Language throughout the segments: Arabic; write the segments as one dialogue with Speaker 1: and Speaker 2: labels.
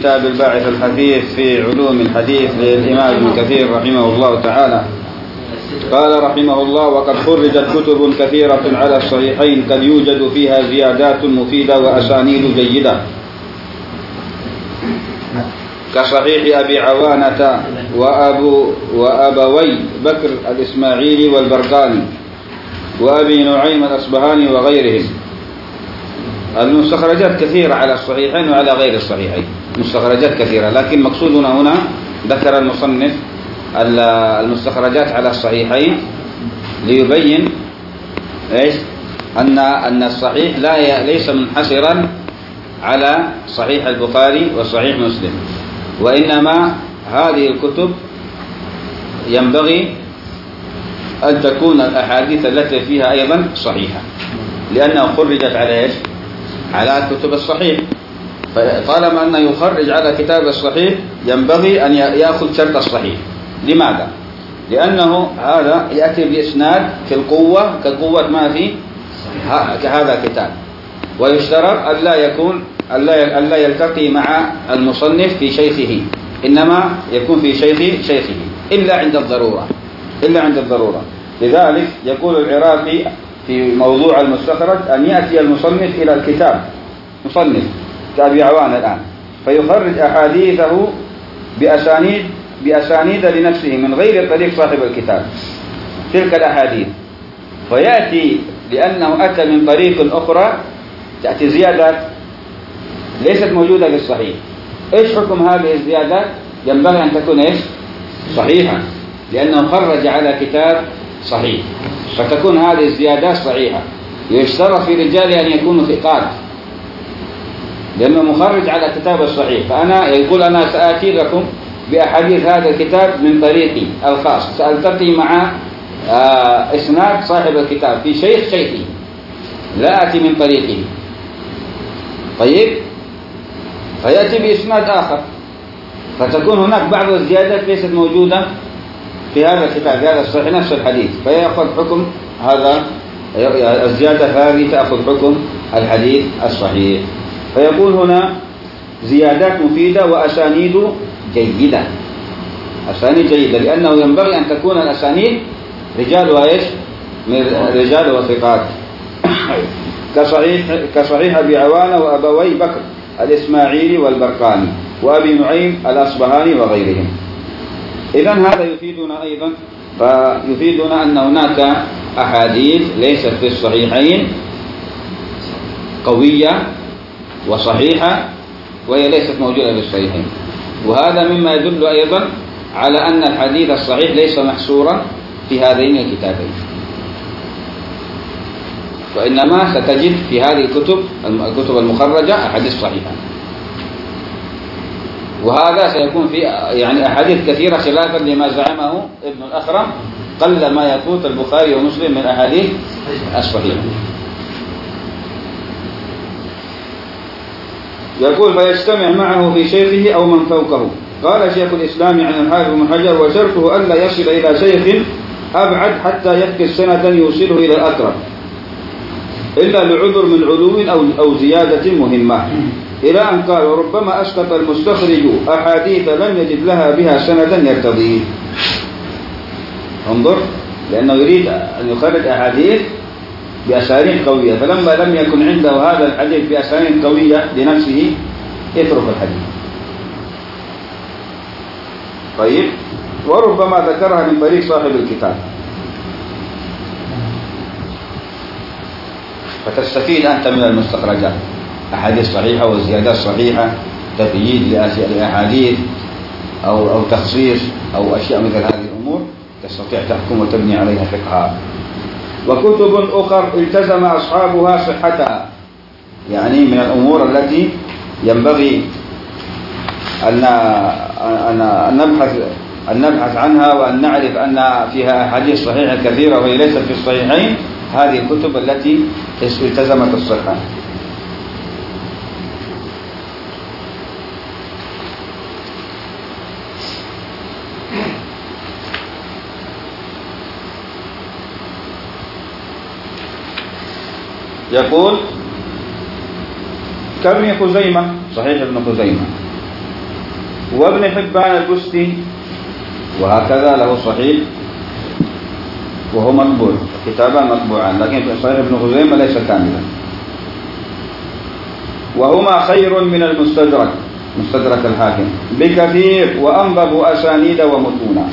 Speaker 1: كتاب الباعث الحثيث في علوم الحديث للإمام ابن كثير رحمه الله تعالى. قال رحمه الله: وقد خرجت كتب كثيرة على الصحيحين قد يوجد فيها زيادات مفيدة وأسانيد جيدة، كصحيح أبي عوانة وأبوي بكر الإسماعيلي والبرقاني وأبي نعيم الأصبهاني وغيرهم. المستخرجات كثيرة على الصحيحين وعلى غير الصحيحين، مستخرجات كثيرة، لكن مقصودنا هنا ذكر المصنف المستخرجات على الصحيحين ليبين ايش؟ أن الصحيح ليس منحصرا على صحيح البخاري وصحيح مسلم، وإنما هذه الكتب ينبغي أن تكون الأحاديث التي فيها أيضا صحيحة، لأنها خرجت على ايش؟ على كتب الصحيح. فطالما أنه يخرج على كتاب الصحيح ينبغي أن يأخذ شرط الصحيح. لماذا؟ لأنه هذا يأتي بإسناد في القوة كقوة ما في هذا الكتاب، ويشترط ألا يلتقي مع المصنف في شيخه، إنما يكون في شيخه إلا عند الضرورة. لذلك يقول العراقي في موضوع المستخرج أن يأتي المصنف إلى الكتاب، مصنف كأبي عوان الآن، فيخرج أحاديثه بأسانيد لنفسه من غير طريق صاحب الكتاب تلك الأحاديث، فيأتي لأنه أتى من طريق أخرى تأتي زيادات ليست موجودة في الصحيح. إيش حكم هذه الزيادات؟ ينبغي أن تكون إيش؟ صحيحة، لأنه خرج على كتاب صحيح، فتكون هذه الزيادات صحيحة. يشترط في رجال أن يكونوا ثقات، لأنه مخرج على كتاب الصحيح، يقول أنا سآتي لكم بأحاديث هذا الكتاب من طريقي الخاص، سألتقي مع إسناد صاحب الكتاب في شيخي، لا أتي من طريقه. طيب، فيأتي بإسناد آخر، فتكون هناك بعض الزيادات ليست موجودة في هذا الكتاب، في هذا الصحيح نفس الحديث، فيأخذ حكم هذا الزيادة هذه تأخذ حكم الحديث الصحيح. فيقول هنا زيادات مفيدة وأسانيد جيدة. أسانيد جيدة لأنه ينبغي أن تكون الأسانيد رجالها إيش؟ رجال وثقات. كصحيح أبي عوانة وأبوي بكر الإسماعيلي والبرقاني وأبي نعيم الأصبهاني وغيرهم. إذن هذا يفيدنا أن هناك أحاديث ليست في الصحيحين قوية وصحيحة، وهي ليست موجودة في الصحيحين، وهذا مما يدل أيضا على أن الحديث الصحيح ليس محصورا في هذين الكتابين، وإنما ستجد في هذه الكتب المخرجة أحاديث صحيحة، وهذا سيكون في أحاديث كثيرة خلافا لما زعمه ابن الأخرم، قل ما يفوت البخاري ومسلم من أحاديث الصحيحة. يقول: فيجتمع معه في شيخه أو من فوقه. قال شيخ الإسلام عن الحافظ بن حجر: وشرطه ألا يصل إلى شيخ أبعد حتى يفقد سنة يوصله إلى الأقرب، إلا لعذر من علو أو زيادة مهمة، إلى أن قال: وربما أسقط المستخرج أحاديث لم يجد لها بها سندا يرتضيه. انظر، لأنه يريد أن يخرج أحاديث بأسانيد قوية، فلما لم يكن عنده هذا الحديث بأسانيد قوية لنفسه يترك الحديث. طيب، وربما ذكرها من طريق صاحب الكتاب، فتستفيد أنت من المستخرجات، أحاديث صحيحة وزيادات صحيحة، تقييد لأحاديث أو تخصيص أو أشياء مثل هذه الأمور، تستطيع تحكم وتبني عليها فقها. وكتب أخر التزم أصحابها صحتها، يعني من الأمور التي ينبغي أن نبحث عنها، وأن نعرف أن فيها أحاديث صحيحة كثيرة وهي ليست في الصحيحين، هذه الكتب التي التزمت الصحة. يقول: كابن خزيمة، صحيح ابن خزيمة، وابن حبان البستي وهكذا له صحيح وهو مطبوع، كتابان مطبوعان، لكن صحيح ابن خزيمة ليس كاملا. وهما خير من المستدرك، مستدرك الحاكم بكثير، وأنضب أسانيد ومتونا،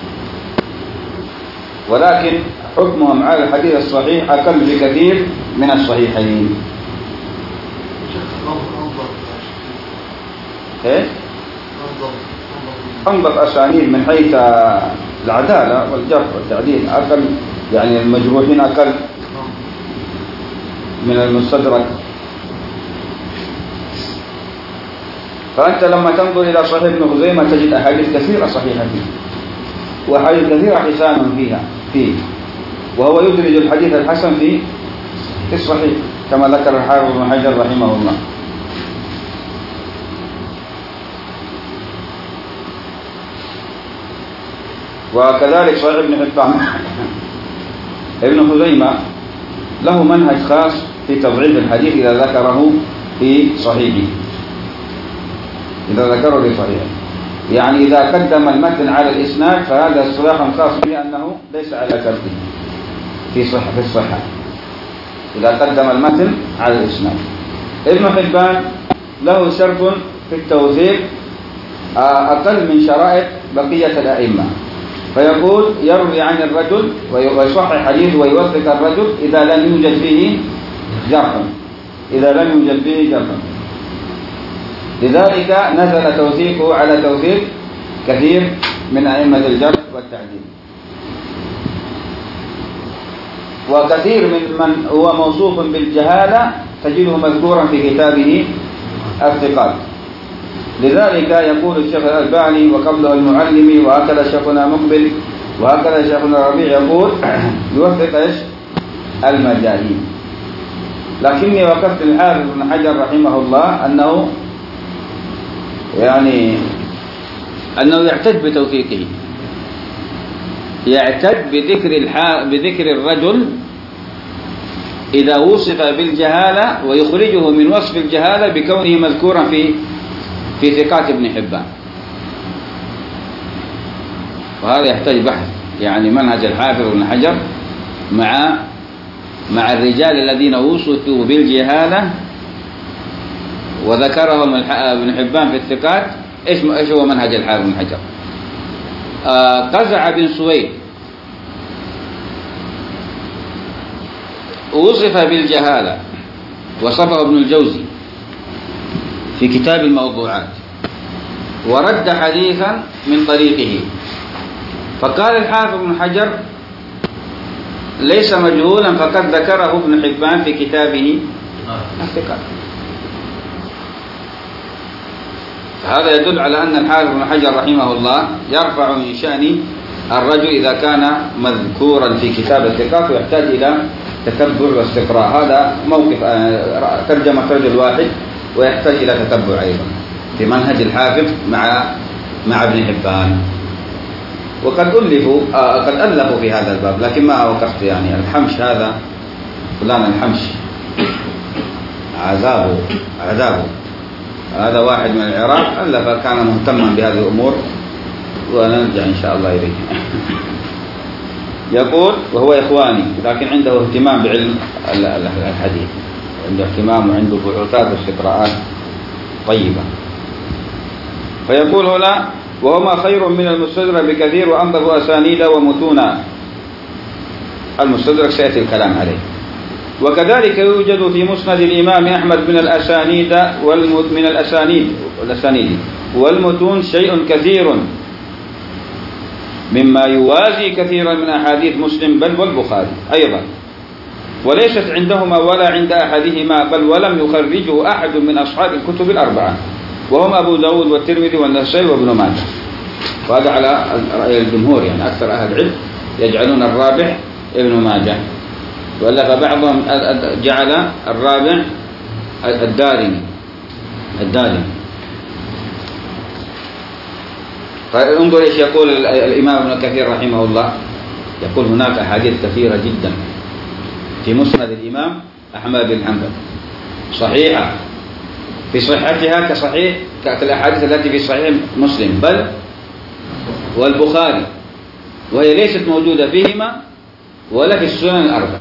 Speaker 1: ولكن حكمهم على الحديث الصحيح أقل بكثير من الصحيحين. أنضب أسانيد من حيث العدالة والجرح والتعديل أقل، يعني المجروحين أقل من المستدرك. فأنت لما تنظر إلى صحيح ابن خزيمة تجد أحاديث كثيرة صحيحة فيه، وأحاديث كثيرة حسان فيه، وهو يدرج الحديث الحسن في الصحيح كما ذكر الحافظ ابن حجر رحمه الله. وكذلك صحيح ابن حبان ابن خزيمة له منهج خاص في تضعيف الحديث إذا ذكره في صحيحه، إذا ذكره في صحيحه، يعني إذا قدم المتن على الإسناد فهذا اصطلاح خاص به أنه ليس على شرطه في الصحة، إذا قدم المتن على الإسناد. ابن حبان له شرط في التوثيق أقل من شرائط بقية الأئمة، فيقول يروي عن الرجل ويصحح حديث ويوثق الرجل إذا لم يوجد فيه جرح، لذلك نزل توثيقه على توثيق كثير من أئمة الجرح والتعديل. وكثير من هو موصوف بالجهالة تجده مذكورا في كتابه الثقات. لذلك يقول الشيخ الألباني وقبله المعلمي، وهكذا شيخنا مقبل، وهكذا شيخنا ربيع يقول يوثق ايش؟ المجاهيل. لكني وقفت الحافظ ابن حجر رحمه الله أنه يعتد بتوثيقه، يعتد بذكر الرجل إذا وصف بالجهالة، ويخرجه من وصف الجهالة بكونه مذكورا في ثقات ابن حبان. وهذا يحتاج بحث، يعني منهج الحافظ ابن حجر مع الرجال الذين وصفوا بالجهالة وذكرهم ابن حبان في الثقات، ايش هو منهج الحافظ ابن حجر. قزع بن سويد وصف بالجهالة، وصفه ابن الجوزي في كتاب الموضوعات، ورد حديثا من طريقه، فقال الحافظ ابن حجر ليس مجهولا فقد ذكره ابن حبان في كتابه الثقات. هذا يدل على أن الحافظ ابن حجر رحمه الله يرفع من شأن الرجل إذا كان مذكورا في كتاب الثقات ويحتاج إلى تتبع واستقراء. هذا موقف ترجمة رجل واحد ويحتاج إلى تتبع أيضا في منهج الحافظ مع ابن حبان. وقد ألفوا في هذا الباب، لكن ما وقفت، يعني الحمش هذا فلان الحمش عذابه هذا واحد من العراق ألف، كان مهتما بهذه الأمور، ونرجع إن شاء الله إليه. يقول وهو إخواني لكن عنده اهتمام بعلم الحديث، عنده اهتمام وعنده بحوثات واستقراءات طيبة. فيقول هنا وهما خير من المستدرك بكثير، وأنضب أسانيد ومتونا. المستدرك سيأتي الكلام عليه. وكذلك يوجد في مسند الإمام أحمد من الأسانيد والمتون شيء كثير مما يوازي كثيرا من أحاديث مسلم بل والبخاري أيضا، وليست عندهما ولا عند أحدهما، بل ولم يخرجه أحد من أصحاب الكتب الأربعة، وهم أبو داود والترمذي والنسائي وابن ماجه. وهذا على رأي الجمهور، يعني أكثر أهل العلم يجعلون الرابع ابن ماجه، وألف بعضهم جعل الرابع الدارمي. فانظر ايش يقول الإمام ابن كثير رحمه الله، يقول هناك أحاديث كثيرة جدا في مسند الإمام أحمد بن حنبل صحيحة في صحتها كصحيح كالأحاديث التي في صحيح مسلم بل والبخاري، وهي ليست موجودة فيهما ولا في السنن الأربع.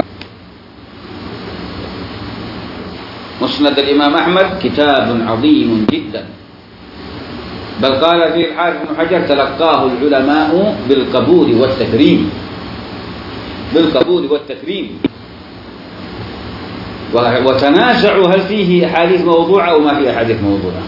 Speaker 1: مسند الإمام أحمد كتاب عظيم جدا، بل قال فيه الحافظ بن حجر تلقاه العلماء بالقبول والتكريم، بالقبول والتكريم، وتنازعوا هل فيه أحاديث موضوعة أو ما فيه أحاديث موضوعة.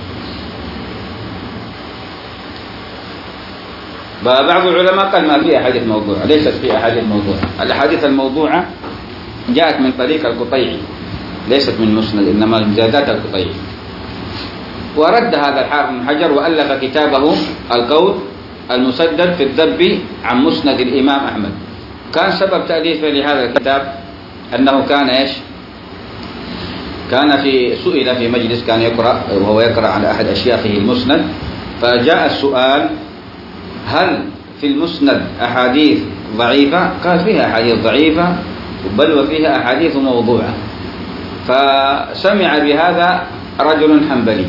Speaker 1: بعض العلماء قال ما فيه أحاديث موضوعة، ليست فيه أحاديث موضوعة. الأحاديث الموضوعة جاءت من طريق القطيعي، ليست من مسند، إنما من زيادات القطيعي. ورد هذا الحافظ بن حجر وألف كتابه القول المسدد في الذب عن مسند الإمام أحمد. كان سبب تأليفه لهذا الكتاب أنه كان إيش؟ كان سئل في مجلس كان يقرأ وهو يقرأ على أحد أشياخه المسند، فجاء السؤال هل في المسند أحاديث ضعيفة؟ قال فيها أحاديث ضعيفة بل وفيها أحاديث موضوعة. فسمع بهذا رجل حنبلي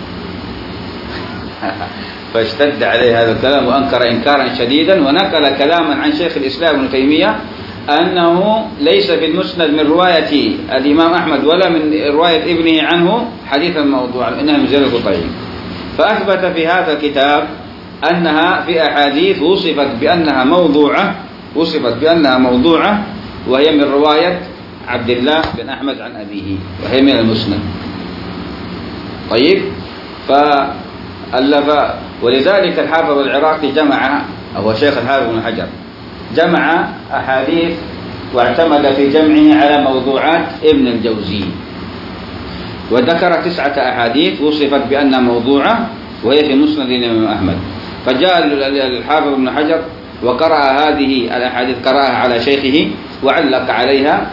Speaker 1: فاشتد عليه هذا الكلام وأنكر إنكارا شديدا، ونقل كلاما عن شيخ الإسلام ابن تيمية أنه ليس في المسند من رواية الإمام أحمد ولا من رواية ابنه عنه حديثا موضوعا، إنها من زيادة القطيعي. فأثبت في هذا الكتاب أنها في أحاديث وصفت بأنها موضوعة وهي من رواية عبد الله بن أحمد عن أبيه، وهي من المسند. طيب، فألف، ولذلك الحافظ العراقي جمع، هو شيخ الحافظ بن حجر، جمع أحاديث واعتمد في جمعه على موضوعات ابن الجوزي، وذكر 9 أحاديث وصفت بأنها موضوعة وهي في مسند الإمام أحمد. فجاء الحافظ بن حجر وقرأ هذه الأحاديث، قرأها على شيخه وعلق عليها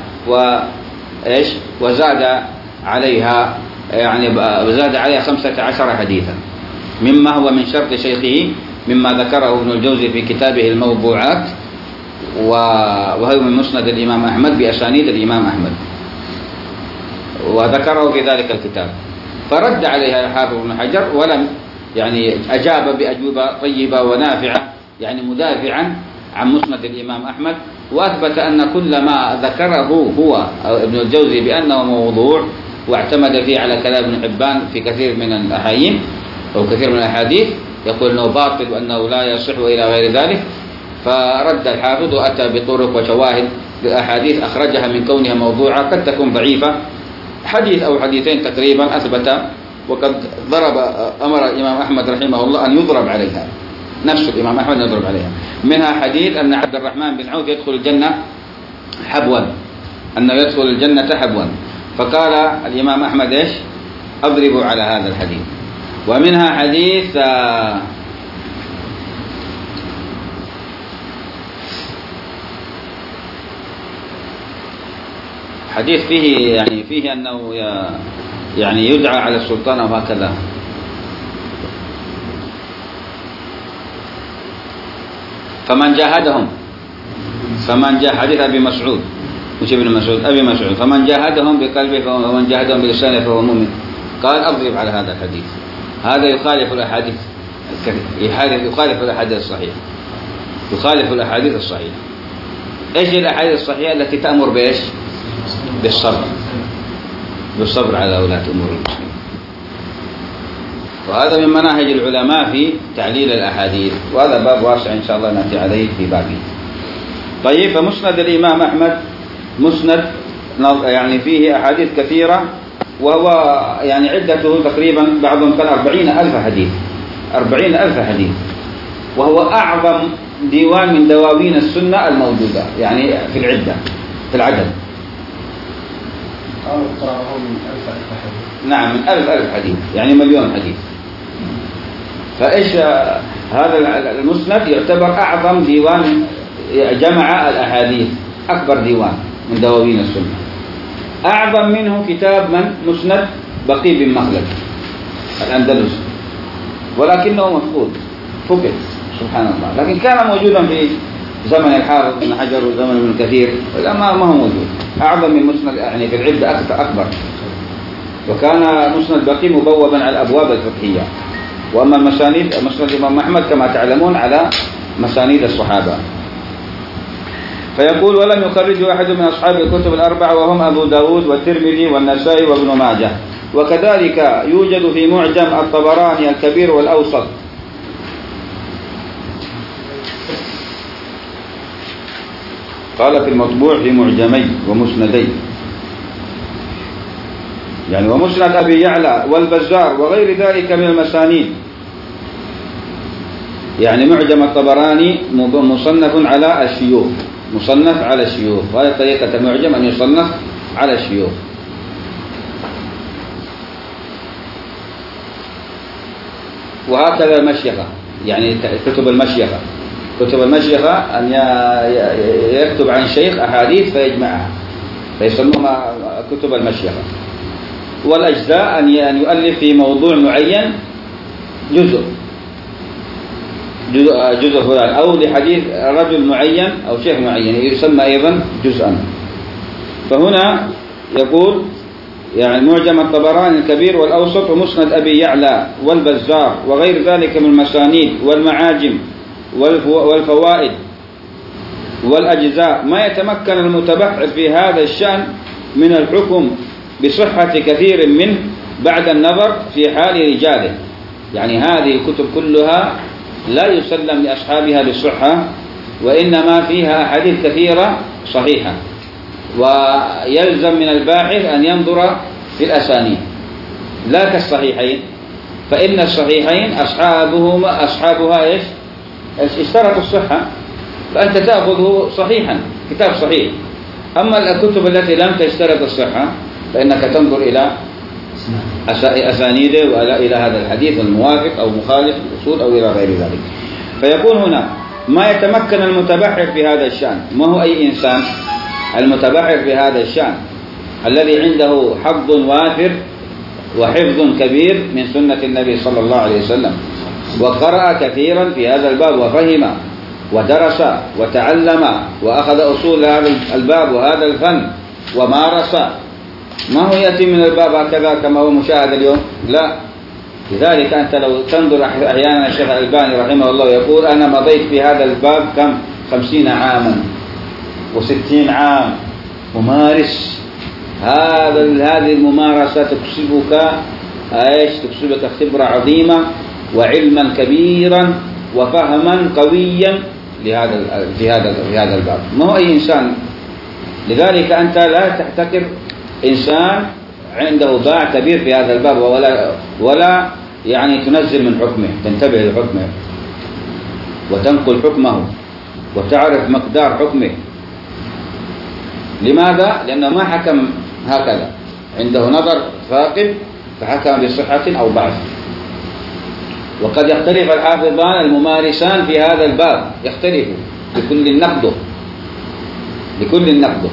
Speaker 1: وزاد عليها، يعني وزاد عليها 15 حديثا، مما هو من شرط شيخه، مما ذكره ابن الجوزي في كتابه الموضوعات، وهو من مسند الإمام أحمد بأسانيد الإمام أحمد، وذكره في ذلك الكتاب. فرد عليها الحافظ بن حجر ولم يعني أجاب بأجوبة طيبة ونافعة، يعني مدافعا عن مسند الإمام أحمد، وأثبت أن كل ما ذكره هو ابن الجوزي بأنه موضوع واعتمد فيه على كلام ابن حبان في كثير من الأحايين أو كثير من الأحاديث، يقول أنه باطل وأنه لا يصح إلى غير ذلك. فرد الحافظ وأتى بطرق وشواهد للأحاديث أخرجها من كونها موضوعة، قد تكون ضعيفة، حديث أو حديثين تقريبا أثبت، وقد أمر الإمام أحمد رحمه الله أن يضرب عليها، نفس الإمام أحمد يضرب عليها. منها حديث أن عبد الرحمن بن عوف يدخل الجنة حبوا، أنه يدخل الجنة حبوا، فقال الإمام أحمد إيش؟ أضربوا على هذا الحديث. ومنها حديث فيه أنه يعني يدعى على السلطان وهكذا. فمن جاهدهم حديث أبي مسعود، مش ابن مسعود، أبي مسعود، فمن جاهدهم بقلبه ومن جاهدهم بلسانه فهو مؤمن. قال أضرب على هذا الحديث، هذا يخالف الأحاديث الصحيحة، يخالف الأحاديث الصحيحة. إيش الأحاديث الصحيحة التي تأمر بإيش؟ بالصبر على ولاة أمور المسلمين. وهذا من مناهج العلماء في تعليل الأحاديث، وهذا باب واسع إن شاء الله نأتي عليه في بابه. طيب، فمسند الإمام أحمد مسند يعني فيه أحاديث كثيرة، وهو يعني عدته تقريبا بعضهم قال 40,000 حديث، 40,000 حديث، وهو أعظم ديوان من دواوين السنة الموجودة يعني في العدة، في العدد.
Speaker 2: من 1000 حديث.
Speaker 1: نعم، من 1000 حديث، يعني مليون حديث. فإيش هذا المسند يعتبر أعظم ديوان جمع الأحاديث، أكبر ديوان من دواوين السنة. أعظم منه كتاب من مسند بقي بن مخلد الأندلسي، ولكنه مفقود، فقد سبحان الله، لكن كان موجودا في زمن الحافظ بن حجر وزمن ابن كثير، ما هو موجود. أعظم من مسند يعني في العدة أكبر. وكان مسند بقي مبوبا على الأبواب الفقهية. وأما المسانيد مسند الإمام أحمد كما تعلمون على مسانيد الصحابة. فيقول: ولم يخرجه أحد من أصحاب الكتب الأربعة وهم أبو داود والترمذي والنسائي وابن ماجه. وكذلك يوجد في معجم الطبراني الكبير والأوسط. قال في المطبوع في معجمي ومسندي، يعني ومسند أبي يعلى والبزار وغير ذلك من المسانيد. يعني معجم الطبراني مصنف على الشيوخ، مصنف على الشيوخ، وهذه طريقة المعجم أن يصنف على الشيوخ. وهكذا المشيخة، يعني كتب المشيخة، كتب المشيخة أن يكتب عن شيخ أحاديث فيجمعها فيسموها كتب المشيخة. والأجزاء أن يؤلف في موضوع معين جزء فلان، أو لحديث رجل معين أو شيخ معين يسمى أيضا جزءا. فهنا يقول يعني معجم الطبراني الكبير والأوسط ومسند أبي يعلى والبزار وغير ذلك من المسانيد والمعاجم والفوائد والأجزاء ما يتمكن المتبحث في هذا الشأن من الحكم بصحة كثير منه بعد النظر في حال رجاله. يعني هذه الكتب كلها لا يسلم لأصحابها بالصحة، وإنما فيها أحاديث كثيرة صحيحة، ويلزم من الباحث أن ينظر في الأسانيد لا كالصحيحين، فإن الصحيحين أصحابها اشترطوا الصحة، فأنت تأخذه صحيحا، كتاب صحيح. أما الكتب التي لم تشترط الصحة فإنك تنظر إلى أسانيده وإلى هذا الحديث الموافق أو مخالف الأصول أو إلى غير ذلك. فيكون هنا ما يتمكن المتبحر في هذا الشأن. ما هو أي إنسان؟ المتبحر في هذا الشأن الذي عنده حظ وافر وحفظ كبير من سنة النبي صلى الله عليه وسلم، وقرأ كثيرا في هذا الباب وفهم ودرس وتعلم وأخذ أصول هذا الباب وهذا الفن ومارس. ما هو يأتي من الباب هكذا كما هو مشاهد اليوم، لا. لذلك أنت لو تنظر أحيانا الشيخ الألباني رحمه الله يقول: أنا مضيت في هذا الباب كم 50 عاما و60 عام ممارس. هذه الممارسة تكسبك تكسبك خبرة عظيمة وعلما كبيرا وفهما قويا في هذا الباب. ما هو أي إنسان. لذلك أنت لا تحتكر إنسان عنده باع كبير في هذا الباب ولا يعني تنزل من حكمه، تنتبه لحكمه وتنقل حكمه وتعرف مقدار حكمه. لماذا؟ لأنه ما حكم هكذا، عنده نظر ثاقب فحكم بصحة أو ضعف. وقد يختلف الحافظان الممارسان في هذا الباب، يختلف لكل نقده.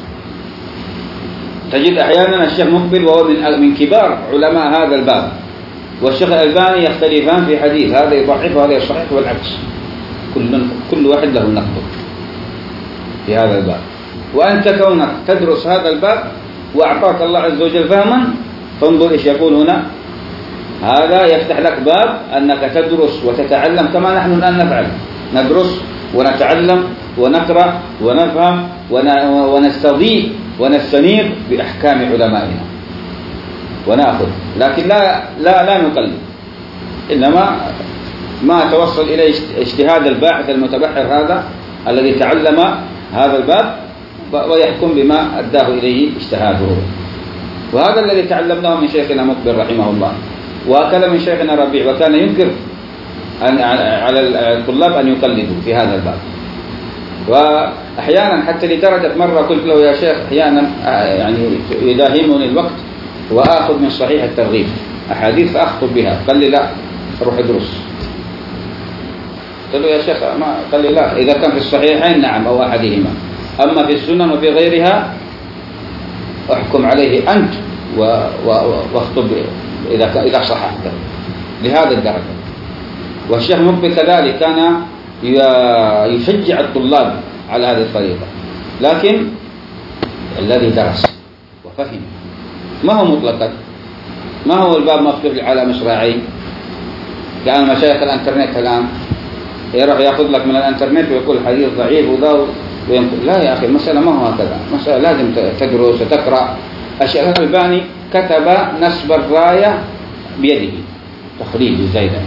Speaker 1: تجد أحيانا الشيخ مقبل وهو من كبار علماء هذا الباب والشيخ الألباني يختلفان في حديث، هذا يضعف وهذا يصحح والعكس. كل واحد له نقده في هذا الباب. وأنت كونك تدرس هذا الباب وأعطاك الله عز وجل فهما، فانظر إيش يقول هنا. هذا يفتح لك باب أنك تدرس وتتعلم كما نحن الآن نفعل، ندرس ونتعلم ونقرأ ونفهم ونستضيء ونستنير بأحكام علمائنا ونأخذ، لكن لا نقلد، إنما ما توصل إلى اجتهاد الباحث المتبحر هذا الذي تعلم هذا الباب ويحكم بما أداه إليه اجتهاده. وهذا الذي تعلمناه من شيخنا مقبل رحمه الله، وهكذا من شيخنا ربيع، وكان ينكر على الطلاب أن يقلدوا في هذا الباب. وأحيانا حتى لدرجة مرة قلت له: يا شيخ أحيانا يعني يداهمني الوقت وآخذ من صحيح الترغيب أحاديث فأخطب بها. قال لي: لا، روح ادرس. قلت له: يا شيخ ما. قال لي: لا، إذا كان في الصحيحين نعم أو أحدهما، أما في السنن وفي غيرها احكم عليه أنت واخطب إذا صححته. لهذا الدرجة. والشيخ مقبل كذلك كان يشجع الطلاب على هذه الطريقة، لكن الذي درس وفهم ما هو مطلقا. ما هو الباب مفتوح على مصراعي كأن مشايخ الانترنت الآن يروح يأخذ لك من الانترنت ويقول حديث ضعيف وذا وينقل. لا يا أخي، المسألة ما هو هكذا، مسألة لازم تدرس وتقرأ. الشيخ الألباني كتب نسب الراية بيده، تخريج الزايدة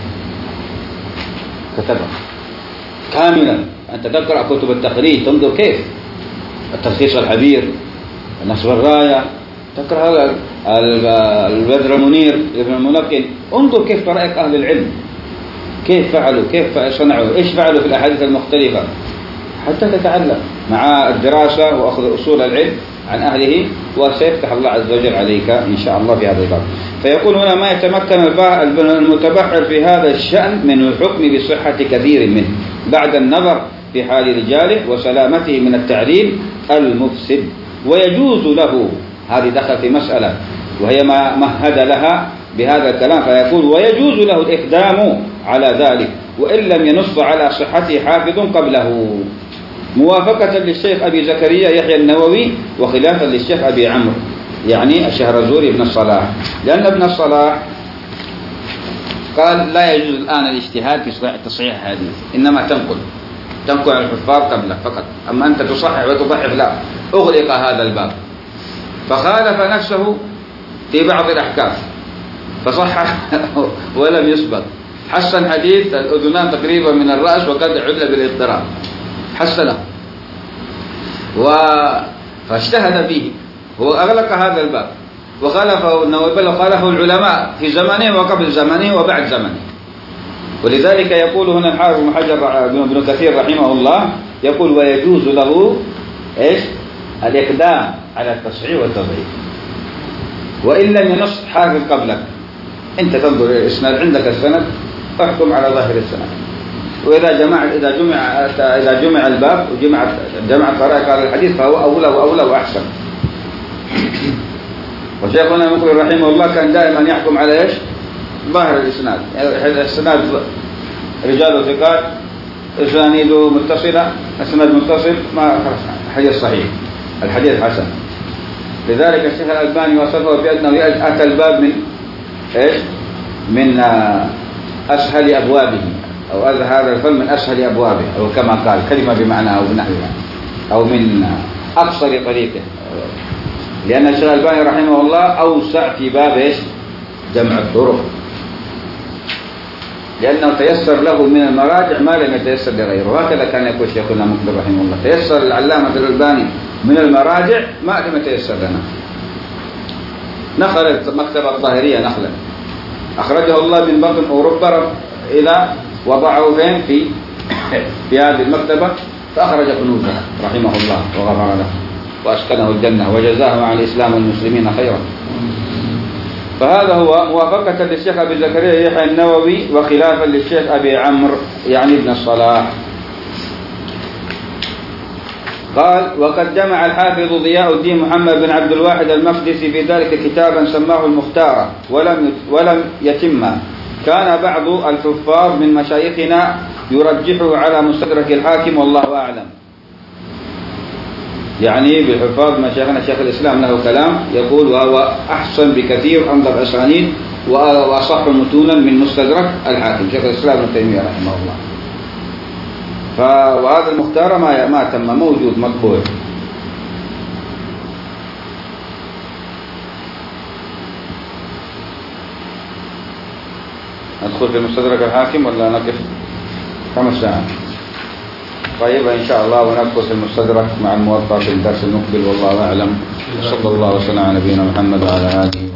Speaker 1: كتبه كاملا. أنت تقرأ كتب التخريج تنظر كيف التلخيص الحبير، نسب الراية، تقرأ البدر المنير ابن الملقن، انظر كيف طرائق أهل العلم، كيف فعلوا، كيف صنعوا، إيش فعلوا في الأحاديث المختلفة، حتى تتعلم مع الدراسة وأخذ أصول العلم عن أهله، وسيفتح الله عز وجل عليك إن شاء الله في هذا الباب. فيقول هنا ما يتمكن المتبحر في هذا الشأن من الحكم بصحة كثير منه بعد النظر في حال رجاله وسلامته من التعليل المفسد، ويجوز له، هذه دخل في مسألة وهي ما مهد لها بهذا الكلام، فيقول ويجوز له الإقدام على ذلك وإن لم ينص على صحته حافظ قبله، موافقة للشيخ أبي زكريا يحيى النووي وخلافا للشيخ أبي عمرو يعني الشهرزوري بن الصلاح، لأن ابن الصلاح قال لا يجوز الآن الاجتهاد في تصحيح الحديث، إنما تنقل على الحفاظ قبله فقط، أما أنت تصحح وتضعف لا، أغلق هذا الباب. فخالف نفسه في بعض الأحكام فصحح ولم يثبت، حسن حديث الأذنان تقريبا من الرأس وقد عل بالاضطراب، حسنه فاجتهد فيه، هو أغلق هذا الباب وخالفه النووي بل وخالفه العلماء في زمنه وقبل زمنه وبعد زمنه. ولذلك يقول هنا الحافظ ابن حجر ابن كثير رحمه الله يقول ويجوز له ايش؟ الإقدام على التصحيح والتضعيف وإن لم ينص حافظ قبلك. أنت تنظر الإسناد، عندك السند احكم على ظاهر السند، وإذا جمع الباب وجمع طرائق هذا الحديث فهو أولى وأولى وأحسن. وشيخنا مقبل رحمه الله كان دائما يحكم على إيش؟ ظاهر الإسناد، الإسناد رجال ثقات، أسانيده متصلة، الإسناد متصل، ما حديث صحيح، الحديث حسن. لذلك الشيخ الألباني وصفه بأنه أتى الباب من إيش؟ من أسهل أبوابه، أو هذا الفن من أسهل أبوابه، أو كما قال كلمة بمعنى أو بنحوها، أو من أقصر طريقه، لأن الشيخ الألباني رحمه الله أوسع في باب إيش؟ جمع الطرق، لأنه تيسر له من المراجع ما لم يتيسر لغيره. وهكذا كان يقول شيخنا مقبل رحمه الله، تيسر العلامة الألباني من المراجع ما لم يتيسر لنا. نخلت مكتبة الظاهرية نخلا أخرجه الله من بطن أوروبا إلى وضعه فين في هذه المكتبة، فأخرج كنوزها رحمه الله وغفر له وأسكنه الجنة وجزاه عن الإسلام والمسلمين خيرا. فهذا هو موافقة للشيخ أبي زكريا يحيى النووي وخلافا للشيخ أبي عمرو يعني ابن الصلاح. قال وقد جمع الحافظ ضياء الدين محمد بن عبد الواحد المقدسي في ذلك كتابا سماه المختار ولم يتم. كان بعض الحفاظ من مشايخنا يرجحه على مستدرك الحاكم والله أعلم. يعني بالحفاظ مشايخنا شيخ الإسلام له كلام يقول وهو أحسن بكثير أنظر أسانيد وأصح متونا من مستدرك الحاكم شيخ الإسلام ابن تيمية رحمه الله. وهذا المختار ما تم موجود مطبوع. ندخل في مستدرك الحاكم ولا نقف 5 ساعات؟ طيب إن شاء الله ونبقى في المستدرك مع الموطأ في الدرس المقبل والله أعلم. صلى الله وسلم على نبينا محمد وعلى آله